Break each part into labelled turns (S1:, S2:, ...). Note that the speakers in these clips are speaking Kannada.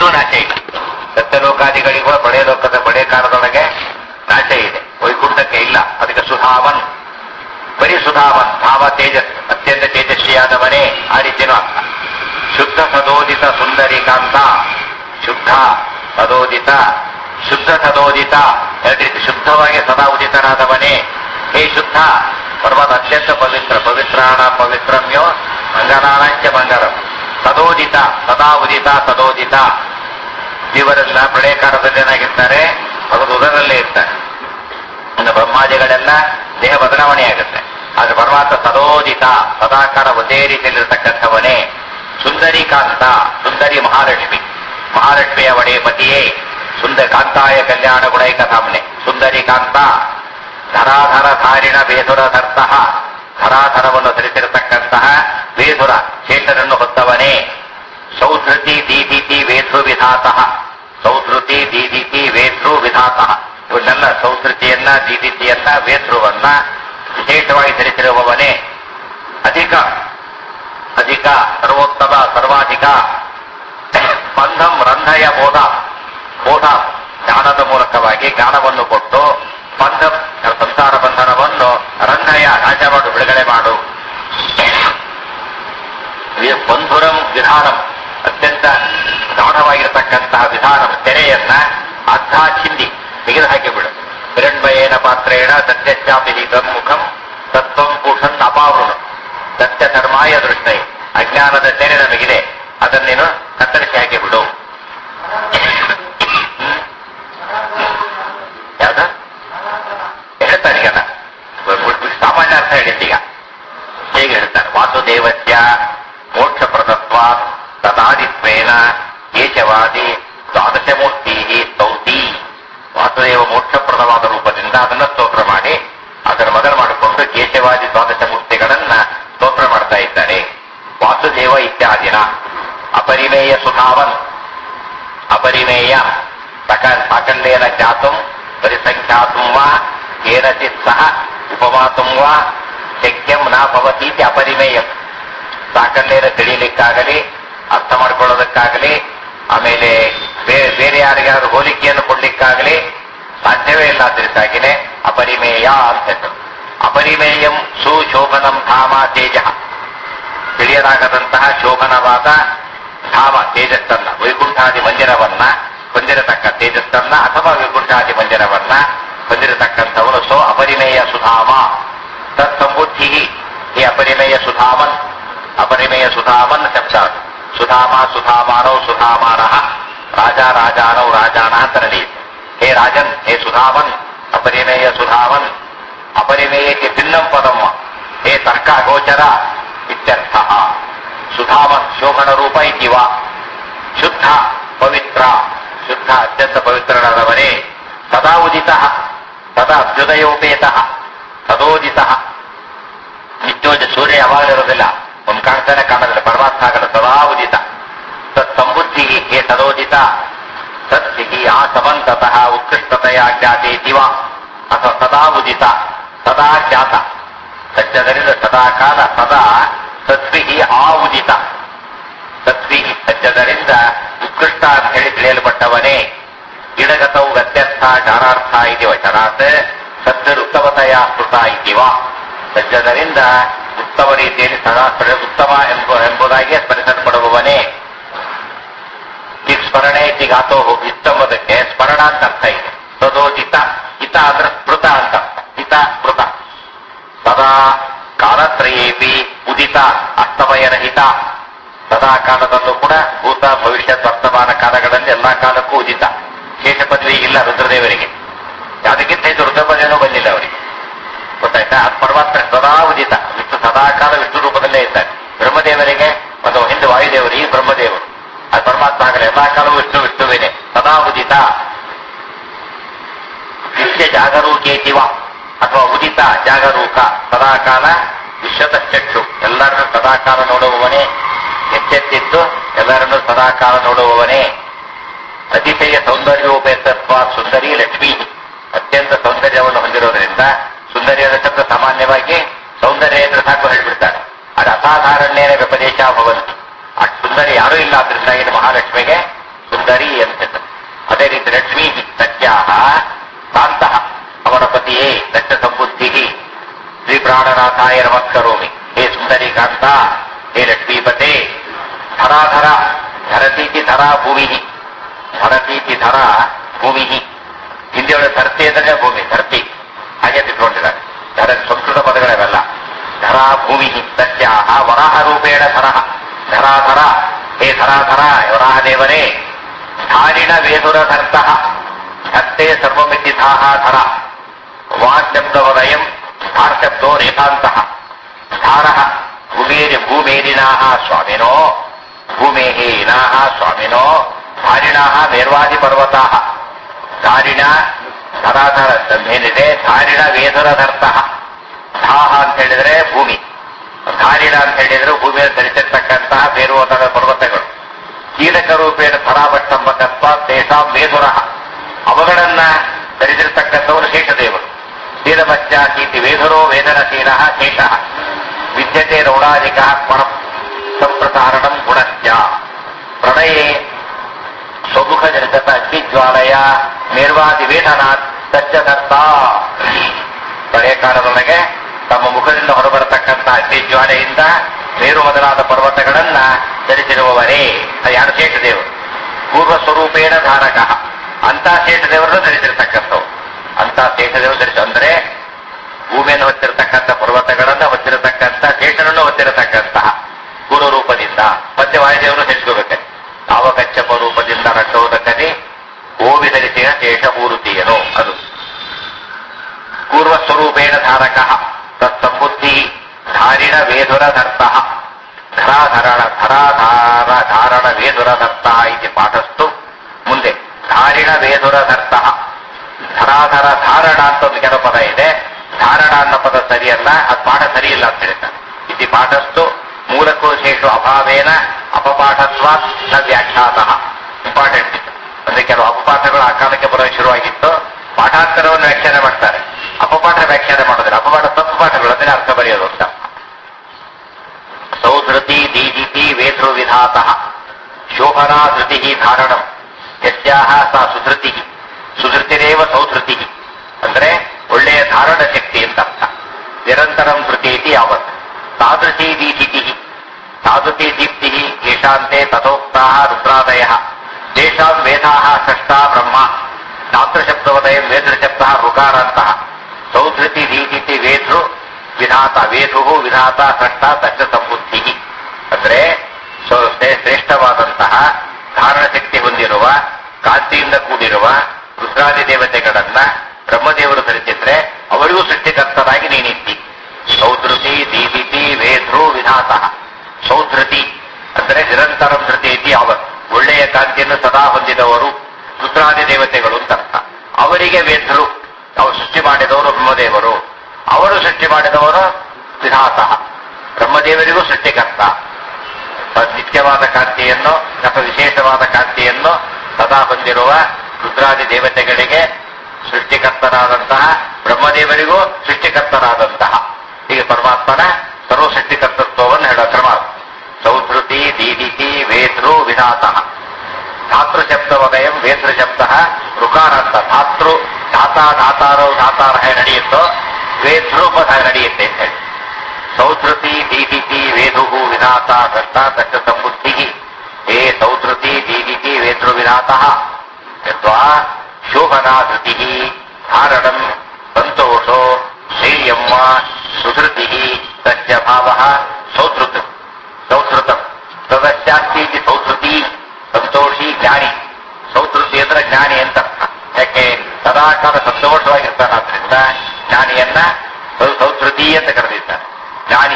S1: ಎಂದೂ ನಾಶ ಇಲ್ಲ. ಸತ್ಯಲೋಕಾದಿಗಳಿಗೂ ಬಡೇ ಲೋಕದ ಬಡೇ ಕಾಲದೊಳಗೆ ನಾಶ ಇದೆ, ವೈಕುಂಠಕ್ಕೆ ಇಲ್ಲ. ಅದಕ್ಕೆ ಸುಧಾವನ್, ಬರೀ ಸುಧಾವನ್, ಭಾವ ತೇಜಸ್, ಅತ್ಯಂತ ತೇಜಸ್ವಿಯಾದವನೇ, ಆ ರೀತಿಯೂ ಅರ್ಥ. ಶುದ್ಧ ಸದೋದಿತ ಸುಂದರಿಕಾಂತ, ಶುದ್ಧ ಸದೋದಿತ, ಶುದ್ಧ ಸದೋದಿತ, ಎರಡು ರೀತಿ ಶುದ್ಧವಾಗಿ ಸದಾ ಉದಿತನಾದವನೇ, ಹೇ ಶುದ್ಧ ಪರ್ವತ ಅತ್ಯಂತ ಪವಿತ್ರ, ಪವಿತ್ರಾಣ ಪವಿತ್ರಮ್ಯೋ ಮಂಗಲಾನಾಂಚ ಮಂಗಲಂ, ಸದೋದಿತ ಸದಾ ಉದಿತ ಸದೋದಿತ. ಇವರೆಲ್ಲ ಪ್ರಳಯ ಕಾಲದಲ್ಲಿ ಏನಾಗಿರ್ತಾರೆ, ಭಗವದ್ ಉದರಲ್ಲೇ ಇರ್ತಾರೆ. ಇನ್ನು ಬ್ರಹ್ಮಾದಿಗಳೆಲ್ಲ ದೇಹ ಬದಲಾವಣೆ ಆಗುತ್ತೆ. ಆದ್ರೆ ಪರಮಾತ್ಮ ಸದೋದಿತ, ಸದಾಕಾಲ ಒಂದೇ ರೀತಿಯಲ್ಲಿರ್ತಕ್ಕಂಥವನೇ. ಸುಂದರಿಕಾಂತ, ಸುಂದರಿ ಮಹಾಲಕ್ಷ್ಮಿ, ಮಹಾಲಕ್ಷ್ಮಿಯ ಒಡೆಯ ಪತಿಯೇ, ಸುಂದರ ಕಾಂತಾಯ ಕಲ್ಯಾಣ ಗುಣೈಕ ಧಾಮ್ನೆ. ಸುಂದರಿಕಾಂತ, ಧರಾಧರ ಧಾರಿಣ ಬೇಸುರ ಧರ್ತಃ, ಧರಾಧರವನ್ನು ಧರಿಸಿರತಕ್ಕಂತಹ ಬೇಸುರ ಚೇತನನ್ನು ಹೊತ್ತವನೇ. ಸೌಧೃತಿ ದೀದಿತಿ ವೇತೃ ವಿಧಾತಃ, ಸೌಧೃತಿ ದೀದಿತಿ ವೇತೃ ವಿಧಾತಃ. ಇವನ್ನೆಲ್ಲ ಸೌಧೃತಿಯನ್ನ, ದೀದಿತಿಯನ್ನ, ವೇತೃವನ್ನ ವಿಶೇಷವಾಗಿ ಧರಿಸಿರುವವನೇ. ಅಧಿಕ ಅಧಿಕ ಸರ್ವೋತ್ತಮ ಸರ್ವಾಧಿಕ. ಬಂಧಂ ರಂಧಯ ಬೋಧ, ಬೋಧ ಜ್ಞಾನದ ಮೂಲಕವಾಗಿ ಜ್ಞಾನವನ್ನು ಕೊಟ್ಟು ಬಂಧ ಸಂಸಾರ ಬಂಧನವನ್ನು ರಂಧಯ ನಾಶ ಮಾಡು, ಬಿಡುಗಡೆ ಮಾಡು. ಬಂಧುರಂ ವಿಧಾನಂ, ಅತ್ಯಂತ ಗಾಢವಾಗಿರತಕ್ಕಂತಹ ವಿಧಾನ ತೆರೆಯನ್ನ ಅರ್ಧ ಚಿಂದಿ ತೆಗೆದು ಹಾಕಿಬಿಡು. ಹಿರಣ್ಮಯೇನ ಪಾತ್ರೇಣ ಸತ್ಯಚಾಪಿ ಮುಖಂ ತತ್ವಂ ಪೂಷನ್ ಅಪಾವೃಣು. ಸತ್ಯ ಧರ್ಮಾಯ ದೃಷ್ಟೈ, ಅಜ್ಞಾನದ ತೆರೆ ನಮಗಿದೆ, ಅದನ್ನೇನು ಕತ್ತರಿಸಿ ಹಾಕಿಬಿಡು. ಯಾವ್ದ ಹೇಳ್ತಾರೆ ಈಗ, ಸಾಮಾನ್ಯ ಅರ್ಥ ಹೇಳಿದ್ದೀಗ. ಹೇಗೆ ಹೇಳ್ತಾರೆ, ವಾಸುದೇವಸ್ಯ ಮೋಕ್ಷ ಪ್ರದತ್ವ ತದಾದಿತ್ವೇನ ಕೇಶವಾದಿ ದ್ವಾದಶಮೂರ್ತಿ ಸ್ತೌತಿ. ವಾಸುದೇವ ಮೋಕ್ಷಪ್ರದವಾದ ರೂಪದಿಂದ ಅದನ್ನ ಸ್ತೋತ್ರ ಮಾಡಿ, ಅದರ ಮೊದಲು ಮಾಡಿಕೊಂಡು ಕೇಶವಾದಿ ದ್ವಾದಶ ಮೂರ್ತಿಗಳನ್ನ ಸ್ತೋತ್ರ ಮಾಡ್ತಾ ಇದ್ದಾರೆ. ವಾಸುದೇವ ಇತ್ಯಾದಿನ ಅಪರಿಮೇಯ ಸುಧಾವನ್, ಅಪರಿಮೇಯ ಸಾಕಲ್ಯೇನ ಜ್ಞಾತುಂ ಪರಿಸಂಖ್ಯಾತುಂ ವಾ ಕೇನಚಿತ್ ಸಹ ಉಪಮಾತುಂ ವಾ ಶಕ್ಯಂ ನ ಭವತೀತಿ ಅಪರಿಮೇಯಂ. ಸಾಕಲ್ಯೇನ ತಿಳಿಯಲಿಕ್ಕಾಗಲಿ, ಅರ್ಥ ಮಾಡ್ಕೊಳ್ಳೋದಕ್ಕಾಗಲಿ, ಆಮೇಲೆ ಬೇರೆ ಯಾರಿಗಾದ್ರೂ ಹೋಲಿಕೆಯನ್ನು ಕೊಡ್ಲಿಕ್ಕಾಗಲಿ ಸಾಧ್ಯವೇ ಇಲ್ಲ. ಅದರಿಂದಾಗಿನೇ ಅಪರಿಮೇಯ ಅಂತ. ಅಪರಿಮೇಯಂ ಸುಶೋಭನಂ ಧಾಮ ತೇಜ, ತಿಳಿಯಲಾಗದಂತಹ ಶೋಭನವಾದ ಧಾಮ ತೇಜಸ್ಸನ್ನ, ವೈಕುಂಠಾದಿ ಮಂದಿರವನ್ನ ಹೊಂದಿರತಕ್ಕ ತೇಜಸ್ಸನ್ನ ಅಥವಾ ವೈಕುಂಠಾದಿ ಮಂದಿರವನ್ನ ಹೊಂದಿರತಕ್ಕಂಥವನು ಸೋ ಅಪರಿಮೇಯ ಸುಧಾಮ. ತತ್ಸಂಬುದ್ಧಿ ಈ ಅಪರಿಮೇಯ ಸುಧಾಮನ್, ಅಪರಿಮೇಯ ಸುಧಾಮನ್ ಶಬ್ದ. ಸುಧಾಮ ಸುಧಾಮಾನೌ ಸುಧಾಮಾನಃ, ರಾಜ ರಾಜಾನೌ ರಾಜಾನಃ ಅಂತ ನಡೆಯುತ್ತೆ. ಹೇ ರಾಜನ್, ಹೇ ಸುಧಾಮನ್, ಅಪರಿಮೇಯ ಸುಧಾಮನ್. ಅಪರಿಮೇಯಕ್ಕೆ ಭಿನ್ನಂ ಪದಂ, ಹೇ ತರ್ಕ ಗೋಚರ ಇತ್ಯರ್ಥ. ಸುಧಾಮನ್ ಶೋಭನ ರೂಪ ಇತಿವ. ಶುದ್ಧ ಪವಿತ್ರ, ಶುದ್ಧ ಅತ್ಯಂತ ಪವಿತ್ರನಾದವನೇ. ಸದಾ ಉದಿತ, ಸದಾ ಅಭ್ಯುದಯೋಪೇತ, ಸದೋದಿತ. ನಿತ್ಯೋಜ ಸೂರ್ಯ ಯಾವಾಗಲಿರೋದಿಲ್ಲ, ಒಂದು ಕಾಣ್ತಾನೆ ಕಾಣೋದಿಲ್ಲ, ಪರಮಾತ್ಮಗಳು ಸದಾ ಉದಿತ. ತತ್ ಸಂಬುದ್ಧಿ ಹೇ ಸದೋದಿತ. ಸತ್ಸಿಹಿ ಆ ಸಮಂತತಃ ಉತ್ಕೃಷ್ಟತೆಯ ಜ್ಞಾತೆ ದಿವ, ಅಥವಾ ಸದಾ ಉದಿತ, ಸದಾ ಜ್ಞಾತ. ಸಜ್ಜನರಿಂದ ಸದಾ ಕಾಲ ಸದಾ ಸತ್ವಿಹಿ ಆ ಉದಿತ. ಸತ್ವಿಹಿ ಸಜ್ಜನರಿಂದ ಉತ್ಕೃಷ್ಟ ಅಂತ ಹೇಳಿ ತಿಳಿಯಲ್ಪಟ್ಟವನೇ. ಗಿಡಗತವು ಗತ್ಯರ್ಥ ಜಾರಾರ್ಥ ಇದಿವ ಚರಾತ್ ಸದ್ಯರುತ್ತಮತೆಯ ಸ್ಮೃತ ಇದಿವ. ಸಜ್ಜನರಿಂದ ಉತ್ತಮ ರೀತಿಯಲ್ಲಿ ಸದಾ ಉತ್ತಮ ಎಂಬುದಾಗಿ ಸ್ಮರಿಸಲ್ಪಡುವವನೇ. ಸ್ಮರಣೆ ಗಾತೋ ಇತ್ತಂಬುದಕ್ಕೆ ಸ್ಮರಣ ಅಂತ ಅರ್ಥ ಇದೆ. ಸದೋಚಿತ, ಹಿತ ಅಂದ್ರೆ ಸ್ಮೃತ ಅಂತ, ಹಿತ ಸ್ಮೃತ. ಸದಾ ಕಾಲತ್ರಯೇಪಿ ಉದಿತ ಅಸ್ತಮಯರಹಿತ. ಸದಾ ಕಾಲದಲ್ಲೂ ಕೂಡ ಭೂತ ಭವಿಷ್ಯತ್ ವರ್ತಮಾನ ಕಾಲಗಳಲ್ಲಿ ಎಲ್ಲಾ ಕಾಲಕ್ಕೂ ಉದಿತ. ಶೇಷ ಪದವಿ ಇಲ್ಲ ರುದ್ರದೇವರಿಗೆ, ಅದಕ್ಕಿಂತ ಇದು ರುದ್ರ ಪದವಿನೂ ಬಂದಿಲ್ಲ ಅವರಿಗೆ. ಗೊತ್ತಾಯ್ತಾ? ಅದು ಪರಮಾತ್ಮ ಸದಾ ಉದಿತ, ವಿಷ್ಣು ಸದಾ ಕಾಲ ವಿಷ್ಣು ರೂಪದಲ್ಲೇ ಇದ್ದಾರೆ. ಬ್ರಹ್ಮದೇವರಿಗೆ ಒಂದು ಹಿಂದೆ ವಾಯುದೇವರು, ಈ ಬ್ರಹ್ಮದೇವರು. ಅದು ಪರಮಾತ್ಮ ಆಗಲ್ಲ, ಎಲ್ಲಾ ಕಾಲವೂ ವಿಷ್ಣುವೇನೆ, ಸದಾ ಉದಿತ. ಶಿಷ್ಯ ಜಾಗರೂಕೇತಿವ, ಅಥವಾ ಉದಿತ ಜಾಗರೂಕ, ಸದಾಕಾಲ ವಿಶ್ವತಶ್ಚಕ್ಷು, ಎಲ್ಲರನ್ನೂ ಸದಾಕಾಲ ನೋಡುವವನೇ. ಎಚ್ಚೆತ್ತಿದ್ದು ಎಲ್ಲರನ್ನೂ ಸದಾಕಾಲ ನೋಡುವವನೇ. ಅತಿಶಯ ಸೌಂದರ್ಯೋಪೇತತ್ವ ಸುಂದರಿ ಲಕ್ಷ್ಮೀ, ಅತ್ಯಂತ ಸೌಂದರ್ಯವನ್ನು ಹೊಂದಿರೋದ್ರಿಂದ, ಸುಂದರಿಯಾದ ಶಬ್ದ ಸಾಮಾನ್ಯವಾಗಿ ಸೌಂದರ್ಯ ಅಂದ್ರೆ ಸಾಕು ಹೇಳ್ಬಿಡ್ತಾರೆ. ಅದು ಅಸಾಧಾರಣ್ಯೇನ ವ್ಯಪದೇಶ ಭವಂತಿ. ಅಷ್ಟು ಸುಂದರಿ ಯಾರೂ ಇಲ್ಲ, ಆದ್ರಿಂದಾಗಿ ಮಹಾಲಕ್ಷ್ಮಿಗೆ ಸುಂದರಿ ಪತಿಯೇ ದಟ್ಟ ಸಂಬುದ್ಧಿ ಶ್ರೀ ಪ್ರಾಣನಾಥಾಯ ನಮಸ್ಕರೋಮಿ. ಹೇ ಸುಂದರೀಕಾಂತ, ಹೇ ಲಕ್ಷ್ಮೀಪತೆ. ಧರಾಧರ, ಧರತೀತಿ ಧರಾ ಭೂಮಿ, ಧರತೀತಿ ಧರ ಭೂಮಿ. ಹಿಂದಿಯೊಳಗೆ ಧರ್ತಿ ಅಂದ್ರೆ ಭೂಮಿ, ಧರ್ತಿ ಹಾಗೆ ತಿಳ್ಕೊಂಡಿದ್ದಾರೆ. ಧರ ಸಂಸ್ಕೃತ ಪದಗಳವೆಲ್ಲ. ಧರಾ ಭೂಮಿ ತಸ್ಯಾಹ ವರಾಹ ರೂಪೇಣ ಧರಃ. ಧರಾಧರ, ಹೇ ಧರಾಧರ ವರಾಹ ದೇವರೇ. ಧಾರಿಣ ವೇದುರಧರ್ತಃ ಧರ್ತೆ ಸರ್ವಮಿತಿಧಾಹ ಧರ. ವಾಕ್ಶಬ್ದವದಯಂ ಧಾರ್ಶಬ್ದೋ ರೇಖಾಂತಃ. ಧಾರಃ ಭೂಮೇರಿನಾಃ ಸ್ವಾಮಿನೋ, ಭೂಮೇಃ ಇನಾಃ ಸ್ವಾಮಿನೋ. ಧಾರಿಣಾಃ ಮೇರ್ವಾದಿಪರ್ವತಾಃ. ಧಾರಿಣ ಧರಾಧರ ಏನಿದೆ, ಧಾರಿಣ ವೇದುರಧರ್ತಃ. ಧಾಹ ಅಂತ ಹೇಳಿದ್ರೆ ಭೂಮಿ, ಧಾರಿಣ ಅಂತ ಹೇಳಿದ್ರೆ ಭೂಮಿಯಲ್ಲಿ ಧರಿಸಿರ್ತಕ್ಕಂತಹ ಬೇರುವಂತಹ ಪರ್ವತಗಳು. ಕೀಲಕ ರೂಪೇಣ ಧರಾಭಟ್ಟಂಬಕತ್ವ ತೇಷಾಂ ವೇದುರಃ. ಅವುಗಳನ್ನ ಧರಿಸಿರ್ತಕ್ಕಂಥವರು ಶೇಷದೇವರು. ಶೀಲಮಚ್ಚಾಕೀತಿ ವೇದುರೋ ವೇದನಶೀಲಃ ಶೇಷಃ. ವಿದ್ಯತೆ ರೌಢಾಧಿಕಃ ಪರಂ ಸಂಪ್ರಸಾರಣಂ ಗುಣಸ್ಯ. ಪ್ರಣಯೇ ಸ್ವಮುಖ ಜನಿತ ಅಗ್ನಿಜ್ವಾಲಯ ಮೇರ್ವಾದಿ ವೇದನಾಥ್ ಸಜ್ಜದತ್ತ. ಪ್ರಳಯ ಕಾಲದೊಳಗೆ ತಮ್ಮ ಮುಖದಿಂದ ಹೊರಬರತಕ್ಕಂತಹ ಅಗ್ನಿಜ್ವಾಲೆಯಿಂದ ಮೇರು ಮೊದಲಾದ ಪರ್ವತಗಳನ್ನ ಧರಿಸಿರುವವರೇ. ಯಾರು? ಶೇಷದೇವರು. ಪೂರ್ವ ಸ್ವರೂಪೇಣ ಧಾರಕ. ಅಂತ ಶೇಷದೇವರನ್ನು ಧರಿಸಿರ್ತಕ್ಕಂಥವು. ಅಂತ ಶೇಷದೇವರು ಧರಿಸ ಅಂದ್ರೆ ಭೂಮಿಯನ್ನು ಹೊತ್ತಿರತಕ್ಕಂಥ ಪರ್ವತಗಳನ್ನು ಹೊತ್ತಿರತಕ್ಕಂಥ ಶೇಷನನ್ನು ಹೊತ್ತಿರತಕ್ಕಂತಹ ಪೂರ್ವ ರೂಪದಿಂದ. ಮತ್ತೆ ವಾಯುದೇವರು ಧರಿಸ್ಕೋಬೇಕೆ. ತಾವಕಚ್ಚಪ ರೂಪದಿಂದ ರಕ್ಷೋದಕನೆ ಓವಿ ಧರಿಸಿದ ಶೇಷಮೂರುತಿಯನು. ಅದು ಪೂರ್ವಸ್ವರೂಪೇಣ ಧಾರಕ ತತ್ಸಂಬುದ್ಧಿ ಧಾರಿಣ ವೇದುರಧರ್ತಃ. ಧಾರಣ ವೇದುರಧರ್ತಃ ಇತಿ ಪಾಠಸ್ತು. ಮುಂದೆ ಧಾರಿಣ ವೇದುರಧರ್ತಃ. ಧರಾಧರ ಧಾರಣ ಅಂತ ಒಂದು ಕೆಲವು ಪದ ಇದೆ. ಧಾರಣ ಅನ್ನೋ ಪದ ಸರಿಯಲ್ಲ, ಅದು ಪಾಠ ಸರಿಯಿಲ್ಲ ಅಂತ ಹೇಳ್ತಾರೆ. ಇತಿ ಪಾಠಸ್ತು ಮೂಲಕೋಶೇಷು ಅಭಾವೇನ ಅಪಪಾಠತ್ವಾತ್ ನ ವ್ಯಾಖ್ಯಾತಃ. ಇಂಪಾರ್ಟೆಂಟ್. ಅಂದ್ರೆ ಕೆಲವು ಅಪಪಾಠಗಳು ಆ ಕಾಲಕ್ಕೆ ಬರೋಕೆ ಶುರುವಾಗಿತ್ತು. ಪಾಠಾಂತರವನ್ನು ವ್ಯಾಖ್ಯಾನ ಮಾಡ್ತಾರೆ, ಅಪಪಾಠ ವ್ಯಾಖ್ಯಾನ ಮಾಡೋದಿಲ್ಲ. ಅಪಪಾಠ ತಪ್ಪು ಪಾಠಗಳು, ಅದನ್ನ ಅರ್ಥ ಬರೆಯೋದು ಅಂತ. ಸೌಧೃತಿ ದೀದಿತಿ ವೇತೃ ವಿಧಾತಃ. ಶೋಭನಾ ಧೃತಿ ಧಾರಣಂ ಯಸ್ಯಾಹ ಸಾ ಸುಧೃತಿ. ಸುಧೃತಿರೇವ ಸೌಧೃತಿ ಅಂದ್ರೆ ಒಳ್ಳೆಯ ಧಾರಣ ಶಕ್ತಿ ಅಂತ ಅರ್ಥ. ನಿರಂತರಂ ಧೃತಿ ಇತಿ ಯಾವತ್. ತಾದೃಶಿ ದೀದಿತಿ ತಾದೃತಿ ದೀಪ್ತಿ ಯಶಾಂತೆ ತಥೋಕ್ತಾ ರುದ್ರಾದಯ. ತೇಷಾಂ ವೇದಾಃ ಷಷ್ಟಾ ಬ್ರಹ್ಮ. ತಾತೃಶಬ್ದವದಯಂ ವೇದೃಶಬ್ದ ಋಕಾರಾಂತಃ. ಸೌಧೃತಿ ದೀದಿತಿ ವೇತೃ ವಿಧಾತ. ವೇಧು ವಿಧಾತ ಷಷ್ಟ ತಚ್ಚ ಸಂಬುದ್ಧಿ. ಅಂದ್ರೆ ಶ್ರೇಷ್ಠವಾದಂತಹ ಧಾರಣ ಶಕ್ತಿ ಹೊಂದಿರುವ, ಕಾಂತಿಯಿಂದ ಕೂಡಿರುವ ರುದ್ರಾದಿ ದೇವತೆಗಳನ್ನ ಬ್ರಹ್ಮದೇವರು ಧರಿಸಿದ್ರೆ ಅವರಿಗೂ ಸೃಷ್ಟಿಕರ್ತರಾಗಿ ನೀನಿದ್ದಿ. ಸೌಧೃತಿ ದೀದಿತಿ ವೇಧೃ ವಿಧಾತಃ. ಸೌಧೃತಿ ಅಂದ್ರೆ ನಿರಂತರಂ ಧೃತಿ ಇತಿ ಯಾವತ್. ಒಳ್ಳೆಯ ಕಾಂತಿಯನ್ನು ಸದಾ ಹೊಂದಿದವರು ರುದ್ರಾದಿ ದೇವತೆಗಳು ಅಂತ ಅರ್ಥ. ಅವರಿಗೆ ವೇದ್ರು, ಅವರು ಸೃಷ್ಟಿ ಮಾಡಿದವರು ಬ್ರಹ್ಮದೇವರು. ಅವರು ಸೃಷ್ಟಿ ಮಾಡಿದವರು ವಿಧಾತಃ. ಬ್ರಹ್ಮದೇವರಿಗೂ ಸೃಷ್ಟಿಕರ್ತ. ನಿತ್ಯವಾದ ಕಾಂತಿಯನ್ನು ಅಥವಾ ವಿಶೇಷವಾದ ಕಾಂತಿಯನ್ನು ಸದಾ ಹೊಂದಿರುವ ರುದ್ರಾದಿ ದೇವತೆಗಳಿಗೆ ಸೃಷ್ಟಿಕರ್ತರಾದಂತಹ, ಬ್ರಹ್ಮದೇವರಿಗೂ ಸೃಷ್ಟಿಕರ್ತರಾದಂತಹ. ಹೀಗೆ ಪರಮಾತ್ಮನ ಸರ್ವ ಸೃಷ್ಟಿಕರ್ತತ್ವವನ್ನು ಹೇಳೋ ಕ್ರಮ. ಸೌಧೃತಿ ದೀದಿತಿ ವೇತೃ ವಿಧಾತಃ. ಧಾತೃಶಬ್ದವದಯಂ ವೇತೃಶಬ್ದ ಋಕಾರಾಂತ. ಧಾತೃ ಧಾತಾರೋ ಧಾತಾರ ನಡೆಯುತ್ತೋ ವೇತೃಪದ ನಡೆಯುತ್ತೆ ಅಂತ ಹೇಳಿ. ಸೌಧೃತಿ ದೀದಿತಿ ವೇಧು ವಿಧಾತ ಷಷ್ಟ ತಚ್ಚ ಸಂಬುದ್ಧಿ. ಹೇ ಸೌಧೃತಿ ದೀದಿತಿ ವೇತೃ ವಿಧಾತಃ. ಯದ್ವಾ ಶೋಭನಾ ಧೃತಿ ಧಾರಣಂ ಸಂತೋಷೋ ಶೈರ್ಯಮ್ಮ ಸುಧೃತಿ ತಚ್ಚ ಭಾವಃ ಸೌಧೃತ. ಸೌಧೃತಂ ತದಶ್ಚಾಸ್ತಿ ಸೌಧೃತಿ. ಸಂತೋಷಿ ಜ್ಞಾನಿ. ಸೌಧೃತಿ ಅಂದ್ರೆ ಜ್ಞಾನಿ ಅಂತ ಅರ್ಥ. ಯಾಕೆ? ಸದಾಕಾಲ ಸಂತೋಷವಾಗಿರ್ತಾನಾದ್ರಿಂದ ಜ್ಞಾನಿಯನ್ನ ಸೌಧೃತಿ ಅಂತ ಕರೆದಿದ್ದಾನೆ. ಜ್ಞಾನಿ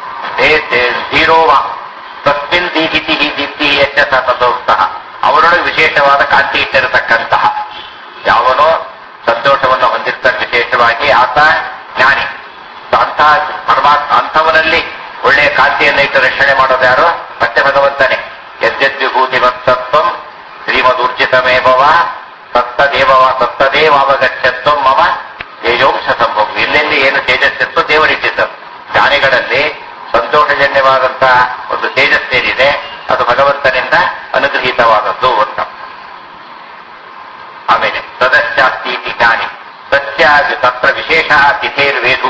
S1: ಧೀರೋವ ತಸ್ಮಿನ್ ದೀಹಿತಿ ದೀಪ್ತಿ ಎಚ್ಚ ಸಂತೋಷಃ. ಅವರೊಳಗೆ ವಿಶೇಷವಾದ ಕಾಂತಿ ಇಟ್ಟಿರತಕ್ಕಂತಹ ಯಾವನೋ ಸಂತೋಷವನ್ನು ಹೊಂದಿರ್ತಾನೆ ವಿಶೇಷವಾಗಿ, ಆತ ಜ್ಞಾನಿ. ಅಂಥ ಪರಮಾತ್ಮ ಅಂಥವನಲ್ಲಿ ಒಳ್ಳೆಯ ಕಾಂತಿಯನ್ನು ಇಟ್ಟು ರಕ್ಷಣೆ ಮಾಡೋದು ಯಾರು? ಮತ್ತೆ ಭಗವಂತನೇ. ಯದ್ಯದ್ವಿಭೂತಿ ಮತ್ತತ್ವಂ ಶ್ರೀಮದೂರ್ಜಿತಮೇವ ಸತ್ತದೇವಾವಗಚ್ಚತ್ವಂ ಮಮ ತೇಜೋಂಶ ಸಂಭವ. ಎಲ್ಲೆಲ್ಲಿ ಏನು ತೇಜಸ್ಸಿತ್ತು ದೇವರಿಟ್ಟಿದ್ದರು. ಜ್ಞಾನಿಗಳಲ್ಲಿ ಸಂತೋಷಜನ್ಯವಾದಂತಹ ಒಂದು ತೇಜಸ್ಸೇನಿದೆ ಅದು ಭಗವಂತನಿಂದ ಅನುಗ್ರಹೀತವಾದದ್ದು ಅಂತ. ಆಮೇಲೆ ಸದಸ್ಯಾಸ್ತಿ ಜ್ಞಾನಿ. ಸತ್ಯ ತತ್ರ ತಿಥೇರ್ವೇಧು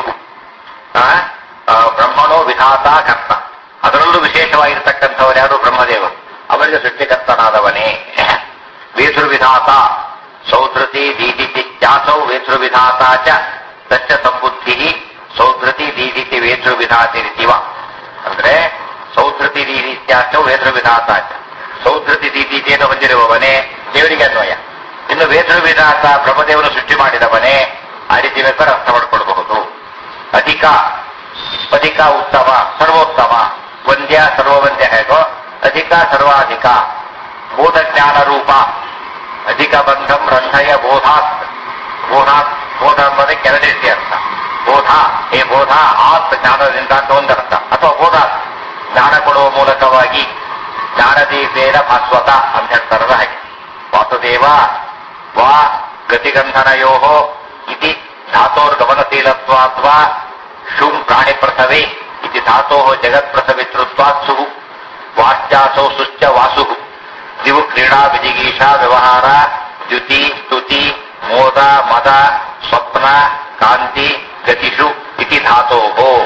S1: ಬ್ರಹ್ಮಣೋ ವಿಧಾತ ಕರ್ತ. ಅದರಲ್ಲೂ ವಿಶೇಷವಾಗಿರ್ತಕ್ಕಂಥವರು ಯಾರು? ಬ್ರಹ್ಮದೇವರು. ಅವರಿಗೆ ಸೃಷ್ಟಿಕರ್ತನಾದವನೇ. ವೇತೃವಿಧಾತ ಸೌಧೃತಿ ದೀದಿತಿ ಚಾಸೌ ವೇತೃವಿಧಾತ ಚ ತಚ್ಚ ಸಂಬುದ್ಧಿ ಸೌಧೃತಿ ದೀದಿತಿ ವೇತೃವಿಧಾತಿರಿತಿವ. ಅಂದ್ರೆ ಸೌಧೃತಿ ದೀದಿತ್ಯಾಚೌ ವೇತೃವಿಧಾತ ಚ. ಸೌಧೃತಿ ದೀದಿತಿಯನ್ನು ಹೊಂದಿರುವವನೇ ದೇವರಿಗೆ ಅನ್ವಯ. ಇನ್ನು ವೇತೃವಿಧಾತ ಬ್ರಹ್ಮದೇವನು ಸೃಷ್ಟಿ ಮಾಡಿದವನೇ. ಆ ರೀತಿ ಬೇಕಾದ್ರೆ ಅರ್ಥ ಮಾಡಿಕೊಳ್ಳಬಹುದು. ಅಧಿಕ ಅಧಿಕ ಉತ್ತಮ ಸರ್ವೋತ್ತಮ. ವಂದ್ಯ ಸರ್ವವಂದ್ಯ ಹೇಗೋ ಅಧಿಕ ಸರ್ವಾಧಿಕ. ಬೋಧ ಜ್ಞಾನ ರೂಪ. ಅಧಿಕ ಬಂಧಂ ರಂಧಯ ಬೋಧಾತ್. ಬೋಧಾತ್ ಬೋಧ ಎಂಬುದಕ್ಕೆ ಎರಡು ರೀತಿ ಅರ್ಥ. ಬೋಧ ಹೇ ಬೋಧ ಆತ್ ಜ್ಞಾನದಿಂದ ಅಂತ ಒಂದರ್ಥ. ಅಥವಾ ಬೋಧಾತ್ ಜ್ಞಾನ ಕೊಡುವ ಮೂಲಕವಾಗಿ ಜ್ಞಾನದೀಪೇನ ಭಾಸ್ವತ ಅಂತ ಹೇಳ್ತಾರಲ್ಲ ಹಾಗೆ. ವಾಸುದೇವ ವಾ ಗತಿಗಂಧನಯೋ ಇತಿ ಧಾತೋರ್ಗಮನಶೀಲತ್ವಾದ್ವಾ ಶುಂ ಪ್ರಾಣಿ ಪ್ರಸವೇ ಇತಿ ಧಾತೋ ಜಗತ್ಪ್ರಸವಿತೃತ್ವಾತ್ ಸುಹು ವಾಚ್ಯಾಸೌ ಸುಶ್ಚ ವಾಸು. ದಿವು ಕ್ರೀಡಾ ವಿಜಿಗೀಷಾ ವ್ಯವಹಾರ ದ್ಯುತಿ ಸ್ತುತಿ ಮೋದ ಮದ ಸ್ವಪ್ನ ಕಾಂತಿ ಗತಿಷು ಇತಿ ಧಾತೋ.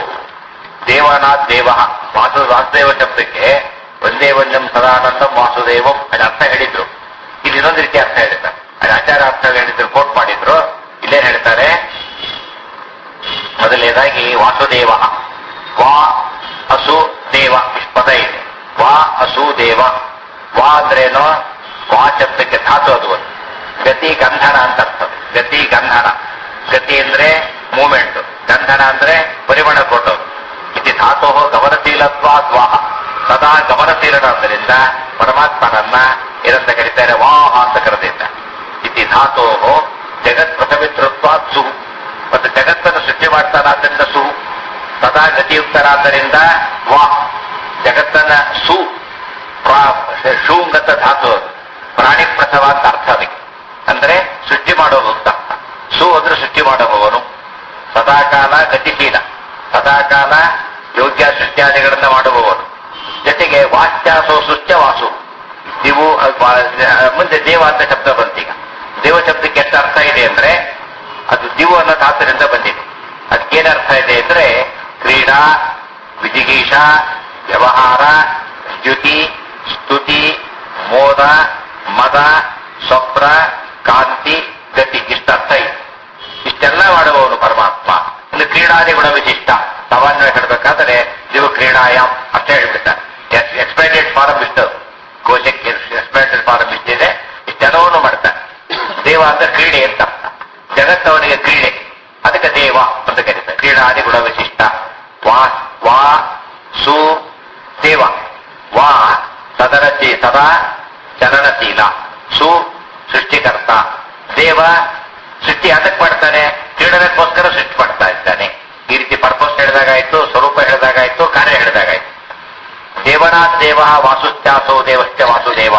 S1: ದೇವನಾಥ್ ದೇವ ವಾಸುದೇವ ಶಬ್ದಕ್ಕೆ ಒಂದೇ ಒಂದಂ ಸದಾನಂದಂ ವಾಸುದೇವಂ ಅದು ಅರ್ಥ ಹೇಳಿದ್ರು. ಇಲ್ಲಿ ಇನ್ನೊಂದು ರೀತಿ ಅರ್ಥ ಹೇಳಿದ್ದಾರೆ. ಅದು ಆಚಾರ ಅರ್ಥ ಹೇಳಿದ್ರು, ಕೋಟ್ ಮಾಡಿದ್ರು. ಇಲ್ಲೇನ್ ಹೇಳ್ತಾರೆ? ಮೊದಲನೇದಾಗಿ ವಾಸುದೇವ ವಾ ಅಸು ದೇವ ಇಷ್ಟು ಪದ ಇದೆ. ವಾ ಅಸು ದೇವ. ವಾ ಅಂದ್ರೇನು? ವಾ ಶಬ್ದಕ್ಕೆ ಧಾತು ಅದು ಒಂದು. ಗತಿ ಗಂಧನ ಅಂತ ಅರ್ಥ. ಗತಿ ಗಂಧನ. ಗತಿ ಅಂದ್ರೆ ಮೂವ್ಮೆಂಟ್, ಗಂಧನ ಅಂದ್ರೆ ಪರಿಮಳ ಕೊಟ್ಟೋದು. ಇತಿ ಧಾತೋ ಗಮನಶೀಲತ್ವಾದ್ವಾಹ. ಸದಾ ಗಮನಶೀಲನಾದ್ದರಿಂದ ಪರಮಾತ್ಮನನ್ನ ಏನಂತ ಕರೀತಾರೆ? ವಾಹ ಅಂತ ಕರೆದಿದ್ದಾರೆ. ಇತಿ ಧಾತೋ ಜಗತ್ ಪ್ರಸವಿತೃತ್ವಾತ್ ಸುಹು. ಮತ್ತು ಜಗತ್ತನ್ನು ಸೃಷ್ಟಿ ಮಾಡ್ತಾನಾದ್ದರಿಂದ ಸುಹು. ಸದಾ ಗತಿಯುಕ್ತನಾದ್ದರಿಂದ ವಾಹ್. ಜಗತ್ತನ್ನ ಶೂಂಗತ ಧಾತು ಅದು. ಪ್ರಾಣಿ ಪ್ರಸವ ಅಂತ ಅರ್ಥ ಅದಕ್ಕೆ. ಅಂದ್ರೆ ಸೃಷ್ಟಿ ಮಾಡೋದು ಅಂತ ಅರ್ಥ. ಅಂದ್ರೆ ಸೃಷ್ಟಿ ಮಾಡುವವನು. ಸದಾಕಾಲ ಗತಿಶೀಲ, ಸದಾಕಾಲ ಯೋಗ್ಯ ಸೃಷ್ಟ್ಯಾದಿಗಳನ್ನ ಮಾಡುವವನು. ಜೊತೆಗೆ ವಾಚ್ಯಾಸೋ ಸೃಷ್ಟ್ಯ ವಾಸು. ನೀವು ಮುಂದೆ ದೇವ ಅಂತ ಶಬ್ದ ಬಂತೀಗ. ದೇವ ಶಬ್ದಕ್ಕೆ ಎಷ್ಟು ಅರ್ಥ ಇದೆ ಅಂದ್ರೆ ಅದು ದಿವು ಅನ್ನೋ ಧಾತುವಿನಿಂದ ಬಂದಿದೆ. ಅದಕ್ಕೇನು ಅರ್ಥ ಇದೆ ಅಂದ್ರೆ ಕ್ರೀಡಾ ವಿಜಿಗೀಷ ವ್ಯವಹಾರ ದ್ಯುತಿ ಸ್ತುತಿ ಮೋದ ಮದ ಸ್ವಪ್ನ ಕಾಂತಿ ಗತಿ ಇಷ್ಟ ಅರ್ಥ ಇದೆ. ಇಷ್ಟೆಲ್ಲ ಮಾಡುವವನು ಪರಮಾತ್ಮ. ಇನ್ನು ಕ್ರೀಡಾದಿ ಗುಣ ವಿಶಿಷ್ಟ. ಸಾಮಾನ್ಯ ಹೇಳಬೇಕಾದ್ರೆ ನೀವು ಕ್ರೀಡಾಯಾಮ್ ಅಷ್ಟೇ ಹೇಳ್ಬಿಟ್ಟಾರೆ. ಎಕ್ಸ್ಪೈಟೆಡ್ ಫಾರಂ ಇಷ್ಟು ಕೋಶಕ್ಕೆ ಎಕ್ಸ್ಪೈಟೆಡ್ ಫಾರಂ ಇಷ್ಟಿದೆ. ಇಷ್ಟೆಲ್ಲವನ್ನು ಮಾಡ್ತಾನೆ. ದೇವ ಅಂದ್ರೆ ಕ್ರೀಡೆ ಅಂತ ಅರ್ಥ. ಜಗತ್ತವನಿಗೆ ಕ್ರೀಡೆ, ಅದಕ್ಕೆ ದೇವ ಅಂತ ಕರೀತಾರೆ. ಕ್ರೀಡಾದಿ ಗುಣ ವಿಶಿಷ್ಟ. ವಾ ವಾ ಸು ದೇವ. ವಾ ಸದಾ ಚಲನಶೀಲ. ಸು ಸೃಷ್ಟಿಕರ್ತ. ದೇವ ಸೃಷ್ಟಿ ಅದಕ್ಕೆ ಮಾಡ್ತಾನೆ, ಕ್ರೀಡನಕ್ಕೋಸ್ಕರ ಸೃಷ್ಟಿ ಮಾಡ್ತಾ ಇದ್ದಾನೆ. ಈ ರೀತಿ ಪರ್ಪಸ್ ಹೇಳಿದಾಗಾಯ್ತು, ಸ್ವರೂಪ ಹೇಳಿದಾಗಾಯ್ತು, ಕಾರ್ಯ ಹೇಳಿದಾಗಾಯ್ತು. ದೇವನಾಥ್ ದೇವ ವಾಸುತ್ಯಾಸೋ ದೇವಶ್ಚ ವಾಸುದೇವ.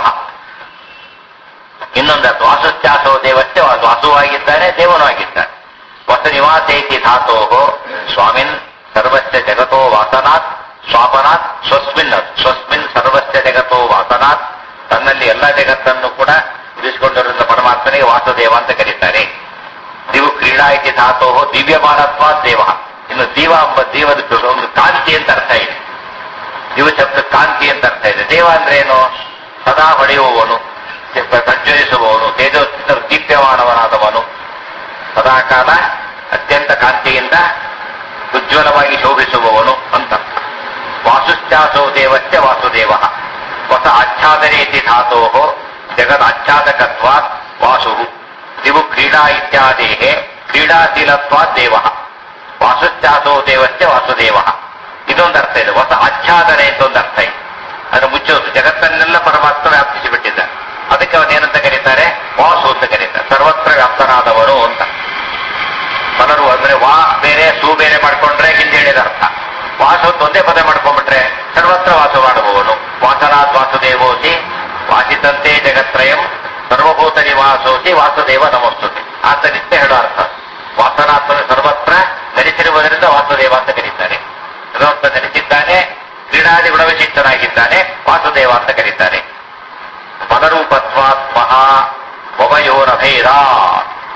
S1: ಇನ್ನೊಂದತ್ತು ವಾಸುತ್ಯಾಸೋ ದೇವಶ್ಚ ವಾಸುವಾಗಿದ್ದಾನೆ, ದೇವನೂ ಆಗಿದ್ದಾನೆ. ವಸ ನಿವಾಸೇತಿ ಧಾತೋ ಸ್ವಾಮಿನ್ ಸರ್ವಸ್ಯ ಜಗತೋ ವಾಸನಾತ್ ಸ್ವಾಪನಾತ್ ಸ್ವಸ್ಮಿನ್. ಸ್ವಸ್ಮಿನ್ ಸರ್ವಸ್ಯ ಜಗತೋ ವಾಸನಾತ್. ತನ್ನಲ್ಲಿ ಎಲ್ಲ ಜಗತ್ತನ್ನು ಕೂಡ ಇರಿಸಿಕೊಂಡಿರುವ ಪರಮಾತ್ಮನಿಗೆ ವಾಸುದೇವ ಅಂತ ಕರೀತಾರೆ. ದಿವು ಕ್ರೀಡಾ ಇತಿ ಧಾತೋ ದಿವ್ಯಮಾನತ್ವ ದೇವ. ಇನ್ನು ದೀವ ಎಂಬ ದೀವದ ಒಂದು ಕಾಂತಿ ಅಂತ ಅರ್ಥ ಇದೆ. ದಿವ ಶಬ್ದ ಕಾಂತಿ ಅಂತ ಅರ್ಥ ಇದೆ. ದೇವ ಅಂದ್ರೆ ಏನು? ಸದಾ ಹೊಳೆಯುವವನು, ಪ್ರಜ್ವಲಿಸುವವನು, ತೇಜೋಸ್ಸಿನ ದೀಪ್ಯಮಾನವನಾದವನು, ಸದಾಕಾಲ ಅತ್ಯಂತ ಕಾಂತಿಯಿಂದ ಉಜ್ವಲವಾಗಿ ಶೋಭಿಸುವವನು ಅಂತ. ವಾಸುಶ್ಚಾಸೋ ದೇವಶ್ಚ ವಾಸುದೇವ. ಹೊಸ ಆಚ್ಛಾದನೇತಿ ಧಾತೋ ಜಗದಾಚ್ಛಾದಕತ್ವಾತ್ ವಾಸು. ದಿವು ಕ್ರೀಡಾ ಇತ್ಯಾದೇಹೇ ಕ್ರೀಡಾಶೀಲತ್ವಾತ್ ದೇವ. ವಾಸುಶ್ಚಾಸೋ ದೇವಶ್ಚ ವಾಸುದೇವ. ಇದೊಂದು ಅರ್ಥ ಇದೆ. ಹೊಸ ಆಚ್ಛಾದನೆ ಅಂತ ಒಂದು ಅರ್ಥ ಇದೆ. ಅದನ್ನು ಮುಚ್ಚೋದು. ಜಗತ್ತನ್ನೆಲ್ಲ ಪರಮಾತ್ಮ ವ್ಯಾಪಿಸಿಬಿಟ್ಟಿದ್ದಾರೆ. ಅದಕ್ಕೆ ಅವನೇನಂತ ಕರೀತಾರೆ? ವಾಸು ಅಂತ ಕರೀತಾರೆ. ಸರ್ವತ್ರ ವ್ಯಾಪ್ತನಾದವನು ಅಂತ. ಪಲರು ಅಂದ್ರೆ ವಾ ಬೇರೆ ಸೂ ಬೇರೆ ಮಾಡ್ಕೊಂಡ್ರೆ ಹಿಂದೆ ಹೇಳಿದ ಅರ್ಥ. ವಾಸು ಒಂದೇ ಪದ ಮಾಡ್ಕೊಂಡ್ಬಿಟ್ರೆ ಸರ್ವತ್ರ ವಾಸ ಮಾಡುವವನು. ವಾಸನಾಥ್ ವಾಸುದೇವೋಸಿ ವಾಸಿತಂತೆ ಜಗತ್ರಯಂ ಸರ್ವಭೂತ ನಿವಾಸೋಸಿ ವಾಸುದೇವ ನಮಸ್ತುತಿ. ಆತ ನಿತ್ಯ ಹೇಳೋ ಅರ್ಥ. ವಾಸನಾಥನು ಸರ್ವತ್ರ ನೆಲೆಸಿರುವುದರಿಂದ ವಾಸುದೇವ ಅಂತ ಕರೀತಾರೆ. ಸರ್ವತ್ರ ನೆಲೆಸಿದ್ದಾನೆ, ಕ್ರೀಡಾದಿ ಗುಣವಿಶಿಷ್ಟನಾಗಿದ್ದಾನೆ, ವಾಸುದೇವ ಅಂತ ಕರೀತಾರೆ. ಪದರೂಪತ್ವಾತ್ ಮಹಾ ಒಭಯೋರಭೇದ.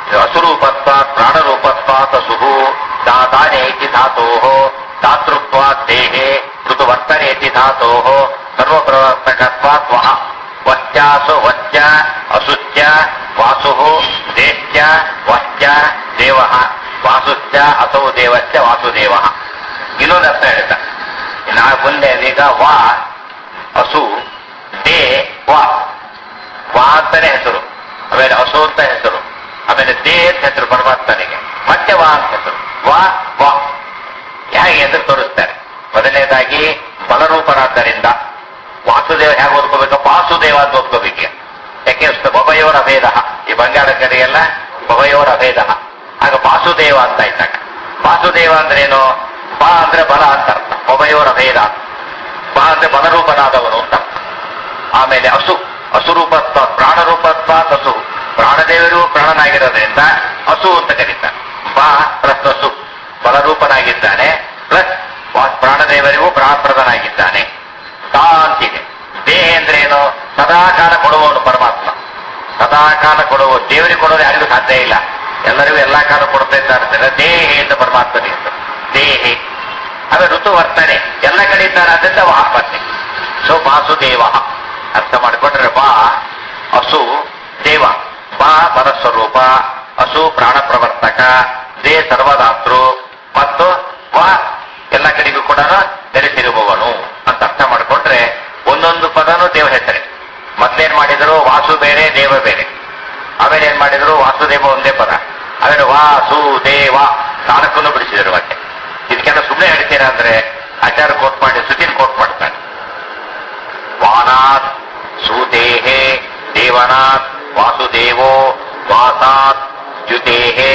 S1: ಅಸುರೂಪತ್ವಾತ್ ಪ್ರಾಣರೂಪತ್ವಾತ್ ಅಸುಹು ದಾನೇತಿ ಧಾತೋಃ ದಾತೃತ್ವಾತ್ ದೇಹೇ ಋತುವರ್ತನೇತಿ ಧಾತೋಃ ಸರ್ವಪ್ರವರ್ತಕತ್ವಾತ್ ವಹ ವಶ್ಚಾಸು ವಶ್ಚ ಅಸುಶ್ಚ ವಾಸುಃ ದೇಶ್ಚ ವಶ್ಚ ದೇವಃ ವಾಸುಶ್ಚ ಅಸೌ ದೇವಶ್ಚ ವಾಸುದೇವಃ. ಇನ್ನೊಂದು ಅರ್ಥ ಹೇಳ್ತಾ ನಾ ಮುಂದೆ ಈಗ ವಾ ಅಸು ದೇ ವಾ ಅಂತಾನೆ ಹೆಸರು, ಆಮೇಲೆ ಅಸು ಅಂತ ಹೆಸರು, ಆಮೇಲೆ ದೇ ಅಂತ ಹೆಸರು ಪರಮಾತ್ಮನಿಗೆ, ಮತ್ತೆ ವಾ ಅಂತ ಹೆಸರು. ವಾ ಹೇಗೆ ಹೆಸರು ತೋರಿಸ್ತಾರೆ. ಮೊದಲನೇದಾಗಿ ಬಲರೂಪರಾದ್ದರಿಂದ ವಾಸುದೇವ ಹೇಗೆ ಓದ್ಕೋಬೇಕು, ವಾಸುದೇವ ಅಂತ ಓದ್ಕೋಬೇಕು. ಯಾಕೆ ಬಭಯೋರ ಅಭೇದ, ಈ ಬಂಗಾಳ ಕಡೆಯೆಲ್ಲ ಬಭಯೋರ ಅಭೇದ, ಆಗ ವಾಸುದೇವ ಅಂತ ಇದ್ದಾಗ. ವಾಸುದೇವ ಅಂದ್ರೆ ಏನು, ಬಾ ಅಂದ್ರೆ ಬಲ ಅಂತ ಅರ್ಥ, ಬಭಯೋರ ಅಭೇದ. ಬಾ ಅಂದ್ರೆ ಬಲರೂಪನಾದವನು ಅಂತ. ಆಮೇಲೆ ಅಸುರೂಪತ್ವ ಪ್ರಾಣರೂಪತ್ವ ಅಸು, ಪ್ರಾಣದೇವರು ಪ್ರಾಣನಾಗಿರೋದ್ರಿಂದ ಅಸು ಅಂತ ಕರೀತಾರೆ. ಬಾ ಪ್ಲಸ್ ಅಸು ಬಲರೂಪನಾಗಿದ್ದಾನೆ, ಪ್ಲಸ್ ಪ್ರಾಣದೇವರಿಗೂ ಪ್ರಾಣಪ್ರದನಾಗಿದ್ದಾನೆ. ತಾ ಅಂತಿದೆ. ದೇಹ ಅಂದ್ರೆ ಏನು, ಸದಾಕಾಲ ಕೊಡುವವನು ಪರಮಾತ್ಮ. ಸದಾಕಾಲ ಕೊಡುವ, ದೇವರಿಗೆ ಕೊಡೋದು ಯಾರಿಗೂ ಸಾಧ್ಯ ಇಲ್ಲ, ಎಲ್ಲರಿಗೂ ಎಲ್ಲಾ ಕಾಲ ಕೊಡ್ತಾ ಇದ್ದಾರೆ. ದೇಹೆ ಅಂತ ಪರಮಾತ್ಮನಿಗೆ ದೇಹೆ. ಆಮೇಲೆ ಋತು ವರ್ತನೆ ಎಲ್ಲ ಕಡೆ ಇದ್ದಾರೆ, ಅದರಿಂದ ವಾಹ ಮತ್ತೆ. ಸೊ ವಾಸುದೇವ ಅರ್ಥ ಮಾಡಿಕೊಂಡ್ರೆ ಬಾ ಅಸು ದೇವ, ಬಾ ಪರಸ್ವರೂಪ, ಅಸು ಪ್ರಾಣ ಪ್ರವರ್ತಕ, ದೇ ಸರ್ವದಾತೃ ಮತ್ತು ವಾ ಎಲ್ಲ ಕಡೆಗೂ ಕೂಡ ನೆಲೆಸಿರುವವನು ಅಂತ ಅರ್ಥ ಮಾಡಿಕೊಂಡ್ರೆ ಒಂದೊಂದು ಪದನೂ ದೇವ ಹೆಸರೇ. ಮೊದ್ಲೇನ್ ಮಾಡಿದ್ರು ವಾಸು ಬೇರೆ ದೇವ ಬೇರೆ, ಆಮೇಲೆ ಏನ್ ಮಾಡಿದ್ರು ವಾಸುದೇವ ಒಂದೇ ಪದ, ಆಮೇಲೆ ವಾಸುದೇವ ನಾಲ್ಕನ್ನು ಬಿಡಿಸಿದ್ರು. ಮತ್ತೆ ಇದಕ್ಕೆಲ್ಲ ಸುಮ್ಮನೆ ಹೇಳ್ತೀರಾ ಅಂದ್ರೆ ಆಚಾರ ಕೋಟ್ ಮಾಡಿ ಸುತಿನ್ ಕೋಟ್ ಮಾಡ್ತಾನೆ. ವಾನಾತ್ ಸುದೇಹೇ ದೇವನಾಥ್ ವಾಸುದೇವೋ ವಾಸಾತ್ ದ್ಯುತೇಹೇ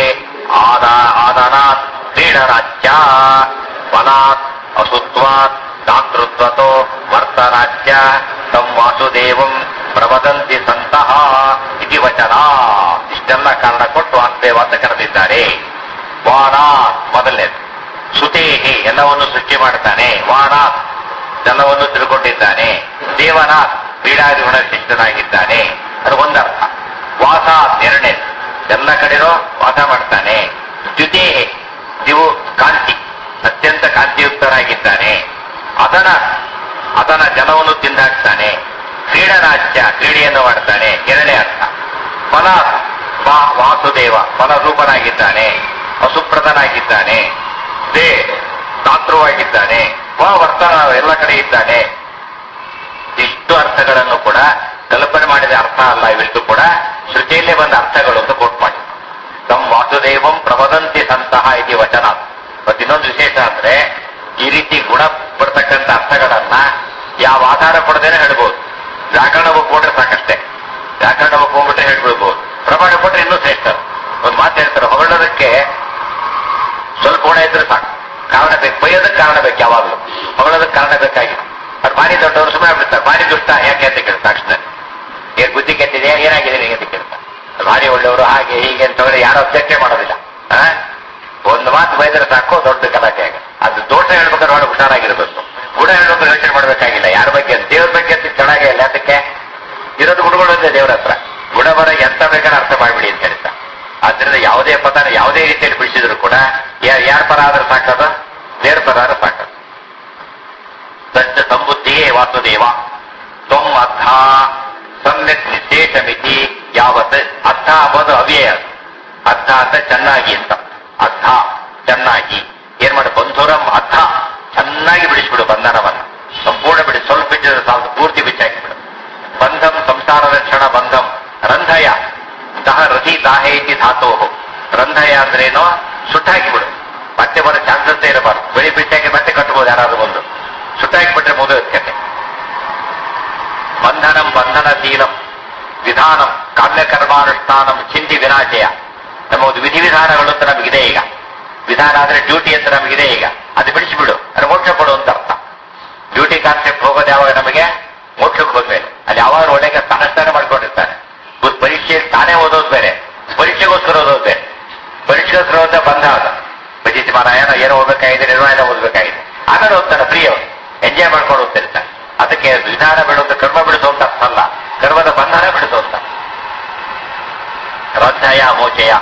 S1: ಆದನಾತ್ ಕ್ರೀಡನಾಚ್ಯ ವನಾತ್ ಅಸುತ್ವಾತ್ ದಾತೃತ್ವತೋ ವರ್ತನಾಚ್ಯ ತಂ ವಾಸುದೇವಂ ಪ್ರವದಂತಿ ಸಂತಹ ಇತಿ ವಚನ. ಇಷ್ಟೆಲ್ಲ ಕಾರಣ ಕೊಟ್ಟು ವಾಸುದೇವ ಅಂತ ಕರೆದಿದ್ದಾರೆ. ವಾನಾಥ್ ಮೊದಲನೇದು, ಸುತೇಹಿ ಎಲ್ಲವನ್ನು ಸೃಷ್ಟಿ ಮಾಡ್ತಾನೆ, ವಾನಾಥ್ ಎಲ್ಲವನ್ನು ತಿಳ್ಕೊಂಡಿದ್ದಾನೆ, ದೇವನಾಥ್ ಕ್ರೀಡಾದಿಗುಣ ಶಿಷ್ಟನಾಗಿದ್ದಾನೆ, ಅದು ಒಂದರ್ಥ. ವಾಸಾತ್ ಎರಡನೇದು, ಎಲ್ಲ ಕಡೆನೂ ವಾಸ ಮಾಡ್ತಾನೆ. ದ್ಯುತೇ ದಿವು ಕಾಂತಿ, ಅತ್ಯಂತ ಕಾಂತಿಯುಕ್ತನಾಗಿದ್ದಾನೆ. ಅದನ ಜಲವನ್ನು ತಿಂದಾಕ್ತಾನೆ. ಕ್ರೀಡನಾಚ್ಯ ಕ್ರೀಡೆಯನ್ನು ಮಾಡ್ತಾನೆ, ಎರಡನೇ ಅರ್ಥ. ಫಲ ವಾಸುದೇವ ಫಲರೂಪನಾಗಿದ್ದಾನೆ, ಅಸುಪ್ರದನಾಗಿದ್ದಾನೆ, ದೇ ದಾತೃವಾಗಿದ್ದಾನೆ, ವರ್ತನ ಎಲ್ಲ ಕಡೆ ಇದ್ದಾನೆ. ಇಷ್ಟು ಅರ್ಥಗಳನ್ನು ಕೂಡ ಕಲ್ಪನೆ ಮಾಡಿದ ಅರ್ಥ ಅಲ್ಲ, ಇವಿಷ್ಟು ಕೂಡ ಶ್ರುತಿಯಲ್ಲೇ ಬಂದ ಅರ್ಥಗಳು ಅಂತ ಕೋಟ್ ಮಾಡಿ. ತಮ್ಮ ವಾಸುದೇವಂ ಪ್ರವದಂತಿ ಸಂತಹ ಇತಿ ವಚನ. ಮತ್ತೆ ಇನ್ನೊಂದು ವಿಶೇಷ ಅಂದ್ರೆ ಈ ರೀತಿ ಗುಣ ಬರ್ತಕ್ಕಂಥ ಅರ್ಥಗಳನ್ನ ಯಾವ ಆಧಾರ ಕೊಡದೇನೆ ಹೇಳ್ಬೋದು. ವ್ಯಾಕರಣ ಒಪ್ಕೊಂಡ್ರೆ ಸಾಕಷ್ಟೇ, ವ್ಯಾಕರಣ ಒಪ್ಕೊಂಡ್ಬಿಟ್ರೆ ಹೇಳ್ಬಿಡ್ಬೋದು. ಪ್ರಮಾಣ ಕೊಟ್ರೆ ಇನ್ನೂ ಶ್ರೇಷ್ಠ. ಒಂದು ಮಾತು ಹೇಳ್ತಾರೆ, ಹೊಗಳೋದಕ್ಕೆ ಸ್ವಲ್ಪ ಗುಣ ಇದ್ರೆ ಸಾಕು, ಕಾರಣ ಬೇಕು, ಬೈಯೋದಕ್ಕೆ ಕಾರಣ ಬೇಕು, ಯಾವಾಗಲೂ ಹೊಗಳೋದಕ್ಕೆ ಕಾರಣ ಬೇಕಾಗಿಲ್ಲ. ಅವ್ರು ಭಾರಿ ದೊಡ್ಡವರು ಸುಮ್ಮನೆ ಬಿಡ್ತಾರೆ, ಭಾರಿ ದುಷ್ಟ ಯಾಕೆ ಅಂತ ಕೇಳ್ತಾರೆ ತಕ್ಷಣ. ಏನ್ ಬುದ್ಧಿ ಕೆಟ್ಟಿದೆ, ಏನಾಗಿದೆ ನಿಮಗೆ ಅಂತ ಕೇಳ್ತಾರೆ. ಭಾರಿ ಒಳ್ಳೆಯವರು ಹಾಗೆ ಹೀಗೆ ಅಂತ ಹೇಳಿದ್ರೆ ಯಾರು ಅಬ್ಜೆಕ್ಟೇ ಮಾಡೋದಿಲ್ಲ. ಒಂದು ಮಾತು ಬೈದ್ರೆ ಸಾಕು, ದೊಡ್ಡ ಗಲಾಟೆ ಆಗ. ಅದು ದೋಷ ಹೇಳ್ಬೇಕಾದ್ರೆ ಒಳಗೆ ಹುಷಾರಾಗಿರ್ಬೇಕು, ಗುಣ ಹೇಳ್ಬೇಕಾದ್ರೆ ಯೋಚನೆ ಮಾಡ್ಬೇಕಾಗಿಲ್ಲ. ಯಾರ ಬಗ್ಗೆ ದೇವ್ರ ಬಗ್ಗೆ ಅಂತ ಚೆನ್ನಾಗೇ ಇಲ್ಲ, ಅದಕ್ಕೆ ಇರೋದು ಗುಣಗಳಿದೆ ದೇವ್ರ ಹತ್ರ. ಗುಣ ಬರ ಎಂತ ಬೇಕಾದ್ರೆ ಅರ್ಥ ಮಾಡ್ಬಿಡಿ ಅಂತ ಹೇಳ್ತಾರೆ. ಆದ್ರಿಂದ ಯಾವುದೇ ಪದಾನ ಯಾವುದೇ ರೀತಿಯಲ್ಲಿ ಬಿಡಿಸಿದ್ರು ಕೂಡ ಯಾರ ಪರ ಆದ್ರೆ ಸಾಕದು, ದೇವ್ರ ಪರ ಆದ್ರೆ ಸಾಕದು. ಸತ್ಯ ಸಂಬುದ್ಧಿಯೇ ವಾಸುದೇವ. ತ್ವಂ ಅರ್ಥ ಸಮ್ಯಕ್ ನಿರ್ದೇಶ ಮಿತಿ ಯಾವತ್. ಅರ್ಥ ಅಂಬೋದು ಅವ್ಯಯ, ಅರ್ಥ ಅಂತ ಚೆನ್ನಾಗಿ ಅಂತ. ಅರ್ಥ ಚೆನ್ನಾಗಿ ಏನ್ ಮಾಡಿ, ಬಂಧುರಂ ಅರ್ಥ ಚೆನ್ನಾಗಿ ಬಿಡಿಸ್ಬಿಡು ಬಂಧನವನ್ನ, ಸಂಪೂರ್ಣ ಬಿಡಿ. ಸ್ವಲ್ಪ ಬಿಚ್ಚಿದ್ರೆ ಸಾಕು, ಪೂರ್ತಿ ಬಿಚ್ಚಾಕಿಬಿಡು. ಬಂಧಂ ಸಂಸಾರ ರಕ್ಷಣ ಬಂಧಂ ರಂಧಯ ದಹ ರಥಿ ದಾಹೇತಿ ಧಾತೋಹು. ರಂಧಯ ಅಂದ್ರೇನೋ ಸುಟ್ಟಾಕಿಬಿಡು, ಮತ್ತೆ ಬರೋ ಚಾನ್ಸಸ್ ಇರಬಾರ್ದು. ಬೆಳಿ ಬಿಚ್ಚಾಕಿ ಮತ್ತೆ ಕಟ್ಬೋದು ಯಾರಾದ್ರೂ ಒಂದು, ಸುಟ್ಟಾಕಿಬಿಟ್ರೆ ಮುಗಿಯುತ್ತೆ. ಬಂಧನಂ ಬಂಧನಶೀಲಂ ವಿಧಾನಂ ಕಾಮ್ಯಕರ್ಮಾನುಷ್ಠಾನಂ ಚಿಂತಿ ವಿನಾಶಯ. ನಮ್ಮ ಒಂದು ವಿಧಿವಿಧಾನಗಳು ಅಂತ ನಮಗಿದೆ ಈಗ. ವಿಧಾನ ಆದ್ರೆ ಡ್ಯೂಟಿ ಅಂತ ನಮಗಿದೆ ಈಗ, ಅದು ಬಿಡಿಸಿಬಿಡು, ಅದು ಮೋಕ್ಷ ಕೊಡು ಅಂತ ಅರ್ಥ. ಡ್ಯೂಟಿ ಕಾನ್ಸೆಪ್ಟ್ ಹೋಗೋದು ಯಾವಾಗ ನಮಗೆ, ಮೋಕ್ಷಕ್ಕೆ ಹೋದ್ಮೇಲೆ. ಅಲ್ಲಿ ಯಾವಾಗ ಒಳ್ಳೆಗೆ ಸ್ಥಾನಸ್ಥಾನ ಮಾಡ್ಕೊಂಡಿರ್ತಾನೆ. ಪರೀಕ್ಷೆ ತಾನೇ ಓದೋದು ಬೇರೆ, ಪರೀಕ್ಷೆಗೋಸ್ಕರ ಓದೋದು ಬೇರೆ. ಪರೀಕ್ಷೆಗೋಸ್ಕರ ಓದ ಬಂಧ ಅದ ಭಜಿಸಿ ಮಾರಾಯಣ ಏನೋ ಓದಬೇಕಾಗಿದೆ, ನಿರ್ವಹಣೆ ಓದಬೇಕಾಗಿದೆ, ಆಮೇಲೆ ಓದ್ತಾನೆ ಫ್ರೀ ಅವರು ಎಂಜಾಯ್ ಮಾಡ್ಕೊಂಡು ಓದ್ತಿರ್ತಾನೆ. ಅದಕ್ಕೆ ವಿಧಾನ ಬಿಡೋದು ಕರ್ಮ ಬಿಡಿಸೋ ಅಂತ ಅರ್ಥ ಅಲ್ಲ, ಕರ್ಮದ ಬಂಧನ ಬಿಡಿಸೋ ಅಂತ. ರಂಧಯ ಮೋಚಯ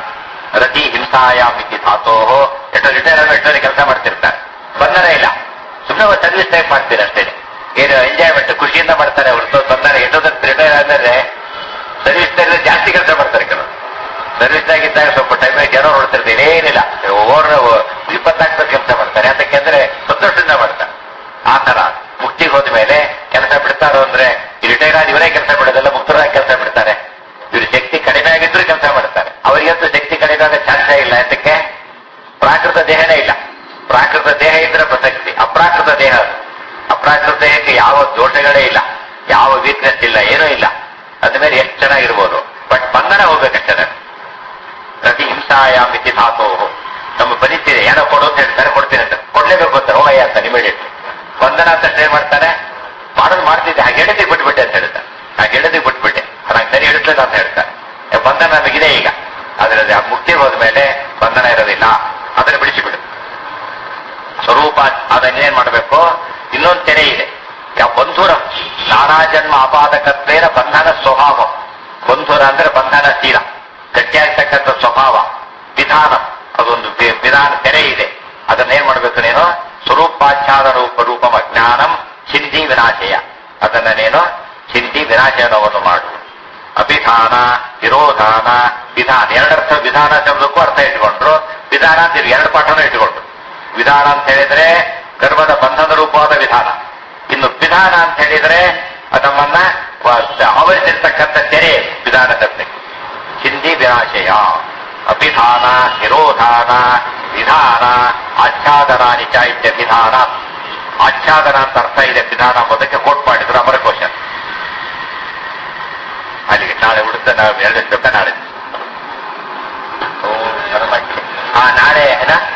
S1: ರತಿ ಹಿಂಸಾಯಾಮ್ ಇತಿ ಧಾತೋ ಎಷ್ಟೋ ರಿಟೈರ್ ಆಗಿ ಎಷ್ಟೋ ಕೆಲಸ ಮಾಡ್ತಿರ್ತಾರೆ, ಬಂಧನ ಇಲ್ಲ, ಸುಮ್ಮನೆ ಸರ್ವಿಸ್ ಟೈಪ್ ಮಾಡ್ತೀರಿ ಅಷ್ಟೇ. ಏನು ಎಂಜಾಯ್ಮೆಂಟ್ ಖುಷಿಯಿಂದ ಮಾಡ್ತಾರೆ ಹೊರತು ಬಂಧನ. ಎಷ್ಟೊಂದು ರಿಟೈರ್ ಆದ್ಮೇಲೆ ಸರ್ವಿಸ್ ಜಾಸ್ತಿ ಕೆಲಸ ಮಾಡ್ತಾರೆ ಕೆಲವರು. ಸರ್ವಿಸ್ ಆಗಿದ್ದಾಗ ಸ್ವಲ್ಪ ಟೈಮ್ ಜನ ನೋಡ್ತಿರ್ತೀವಿ, ಏನಿಲ್ಲ ಓವರ್ 24 ಕೆಲಸ ಮಾಡ್ತಾರೆ. ಯಾಕೆಂದ್ರೆ ಸಂತೋಷದಿಂದ ಮಾಡ್ತಾರೆ. ಆ ತರ ಮುಕ್ತಿಗೆ ಹೋದ ಮೇಲೆ ಕೆಲಸ ಬಿಡ್ತಾರೋ ಅಂದ್ರೆ ರಿಟೈರ್ ಆಗಿ ಇವರೇ ಕೆಲಸ ಬಿಡೋದಲ್ಲ, ಮುಕ್ತರಾಗಿ ಕೆಲಸ ಬಿಡ್ತಾರೆ. ಇವ್ರ ಶಕ್ತಿ ಕಡಿಮೆ ಆಗಿದ್ರು ಕೆಲಸ ಮಾಡ್ತಾರೆ. ಅವರಿಗಂತೂ ಶಕ್ತಿ ಕಡಿಮೆ ಆಗ ಚಾನ್ಸೇ ಇಲ್ಲ. ಯಾತಕ್ಕೆ? ಪ್ರಾಕೃತ ದೇಹನೇ ಇಲ್ಲ. ಪ್ರಾಕೃತ ದೇಹ ಇದ್ರೆ ಪ್ರಸಕ್ತಿ. ಅಪ್ರಾಕೃತ ದೇಹ ಅದು. ಅಪ್ರಾಕೃತ ದೇಹಕ್ಕೆ ಯಾವ ದೋಷಗಳೇ ಇಲ್ಲ, ಯಾವ ವೀಕ್ನೆಸ್ ಇಲ್ಲ, ಏನೂ ಇಲ್ಲ. ಅದ್ಮೇಲೆ ಎಷ್ಟು ಚೆನ್ನಾಗಿರ್ಬೋದು. ಬಟ್ ಬಂಧನ ಹೋಗ್ಬೇಕಷ್ಟೇ. ಪ್ರತಿ ಹಿಂಸಾಯಾಮ್ ಇತಿ ಧಾತೋ. ನಮ್ಮ ಪರಿಸ್ಥಿತಿ ಏನೋ ಕೊಡು ಅಂತ ಹೇಳ್ತಾರೆ, ಕೊಡ್ತೀನಿ ಅಂತ ಕೊಡ್ಲೇಬೇಕು ಅಂತ ಹೋಗಯ್ಯ ಅಂತ ಇಮಿಡಿಯೇಟ್ಲಿ. ಬಂಧನ ಅಂತ ಏನ್ ಮಾಡ್ತಾನೆ, ಮಾಡೋದು ಮಾಡ್ತಿದ್ದೆ, ಆ ಗೆಳತಿಗೆ ಬಿಟ್ಬಿಟ್ಟೆ ಅಂತ ಹೇಳ್ತಾರೆ. ಆ ಗೆಳತಿಗೆ ಬಿಟ್ಬಿಟ್ಟೆ, ನಂಗೆ ಸರಿ ಹಿಡಿಸ್ಲಿಲ್ಲ ಅಂತ ಹೇಳ್ತಾರೆ. ಬಂಧನ ನಮಗಿದೆ ಈಗ. ಅದರಲ್ಲಿ ಆ ಮುಕ್ತಿ ಹೋದ್ಮೇಲೆ ಬಂಧನ ಇರೋದಿಲ್ಲ. ಅದನ್ನು ಬಿಡಿಸಿಬಿಡು. ಸ್ವರೂಪ ಅದನ್ನೇನ್ ಮಾಡಬೇಕು? ಇನ್ನೊಂದು ತೆರೆ ಇದೆ. ಯಾವ ಬಂಧುರ ನಾನಾ ಜನ್ಮ ಅಪಾದಕತ್ವೇನ ಬಂಧನ ಸ್ವಭಾವ. ಬಂಧುರ ಅಂದ್ರೆ ಬಂಧನಶೀಲ, ಗಟ್ಟಿಯಾಗ್ತಕ್ಕಂಥ ಸ್ವಭಾವ. ವಿಧಾನ ಅದೊಂದು ವಿಧಾನ ತೆರೆ ಇದೆ. ಅದನ್ನೇನ್ ಮಾಡಬೇಕು ನೀನು? ಸ್ವರೂಪಾಚ್ಛಾದ ರೂಪಂ ಅಜ್ಞಾನಂ ಚಿಂದಿ ವಿನಾಶಯ. ಅದನ್ನ ನೀನು ಚಿಂದಿ ವಿನಾಶನವನ್ನು ಮಾಡು. ಅಭಿಧಾನ, ವಿರೋಧಾನ, ವಿಧಾನ. ಎರಡರ್ಥ ವಿಧಾನ ಶಬ್ದಕ್ಕೂ ಅರ್ಥ ಇಟ್ಕೊಂಡ್ರು. ವಿಧಾನ ಅಂತ ಎರಡು ಪಾಠನೂ ಇಟ್ಕೊಂಡ್ರು. ವಿಧಾನ ಅಂತ ಹೇಳಿದ್ರೆ ಗರ್ಭದ ಬಂಧನ ರೂಪವಾದ ವಿಧಾನ. ಇನ್ನು ವಿಧಾನ ಅಂತ ಹೇಳಿದ್ರೆ ನಮ್ಮನ್ನ ಆವರಿಸಿರ್ತಕ್ಕಂಥ ತೆರೆ ವಿಧಾನ ಶಬ್ದಕ್ಕೆ. ಚಿಂದಿ ವಿನಾಶಯ. ಅಭಿಧಾನ, ನಿರೋಧಾನ, ವಿಧಾನ, ಆಚ್ಛಾದನಾನಿ ಚೈತ್ಯ ವಿಧಾನ. ಆಚ್ಛಾದನ ಅಂತ ಅರ್ಥ ಇದೆ ವಿಧಾನ ಎಂಬುದಕ್ಕೆ ಕೋಟ್ ಮಾಡಿದ್ರು ಅಮರಕೋಶ. ಅಲ್ಲಿಗೆ ನಾಳೆ ಉಡುತ್ತೆ. ನಾವು 2 ನಾಳೆ ನಾಳೆ